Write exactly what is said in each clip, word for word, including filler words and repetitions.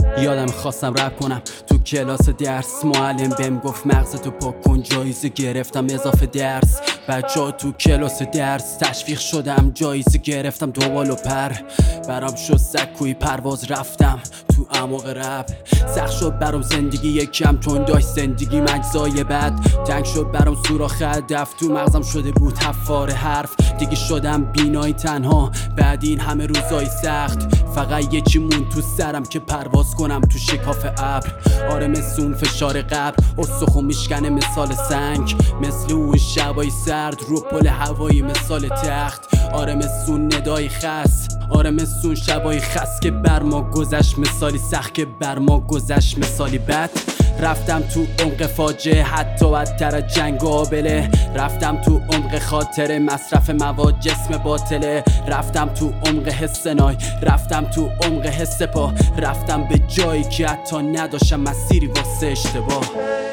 یادم خواستم رپ کنم تو کلاس درس، معلم بهم گفت مغزتو پاک کن، جایزه گرفتم اضافه درس. بچه‌ها تو کلاس درس تشویق شدم، جایزه گرفتم دو بال و پر. برام شد سکوی پرواز رفتم تو اعماق رپ. سخت شد برام زندگی یکم تون داشت زندگی مجزای بد. تنگ شد برام سوراخ هدف، تو مغزم شده بود حفار حرف. دیگه شدم بینایی تنها بعد این همه روزای سخت. فقط یه چی مون تو سرم که پرواز کنم تو شکاف ابر. آره مثل اون فشار قبر استخو میشکنه مثال سنگ، مثل اون شبای سرد رو پل هوایی مثال تخت. آره مثل اون ندای خس، آره مثل اون شبای خس که بر ما گذشت مثالی سخت، که بر ما گذشت مثالی بد. رفتم تو عمق فاجعه حتی بدتر از جنگ و آبله. رفتم تو عمق خاطر مصرف مواد جسم باطله. رفتم تو عمق حس نای، رفتم تو عمق حس پا. رفتم به جایی که حتی نداشتم مسیری واسه اشتباه.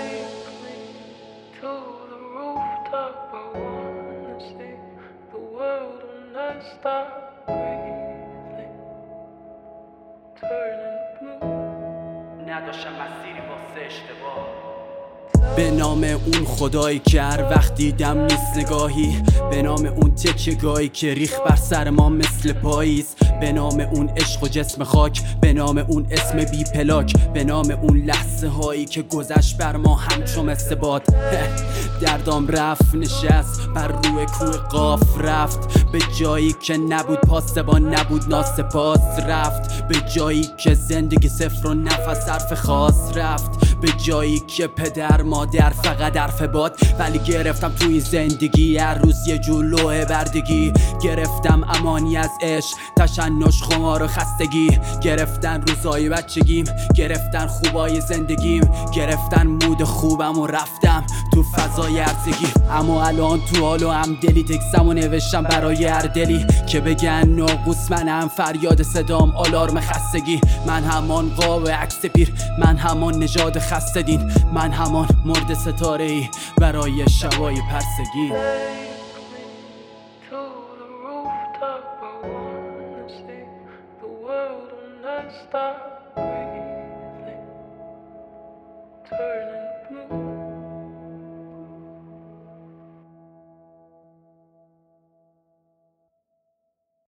نداشتم مسیری واسه اشتباه. به نام اون خدایی که هر وقت دیدم نیست نگاهی، به نام اون تکیه‌گاهی که ریخ بر سر ما مثل پاییز، به نام اون عشق و جسم خاک، به نام اون اسم بی پلاک، به نام اون لحظه هایی که گذشت بر ما همچون مثل باد. دردام رفت نشست بر روی کوه قاف، رفت به جایی که نبود پاسبان، نبود ناسپاس. رفت به جایی که زندگی صفر و نفس حرف خاص. رفت به جایی که پدر مادر فقط حرف باد. ولی گرفتم توی زندگی هر روز یه جلوه بردگی. گرفتم امانی از عشق، تشنج، خمار و خستگی. گرفتن روزای بچگیم، گرفتن خوبای زندگیم. گرفتن مود خوبم و رفتم تو فضای ارزگی. اما الان تو حال و هم دلی تکسم و نوشتم برای هر دلی که بگن ناقوس منم، فریاد صدام آلارم خستگی. من همان قاب عکس پیر، من همان نژاد خسته دین، من همان مرد ستاره ای برای شبای پرسگی. Stop.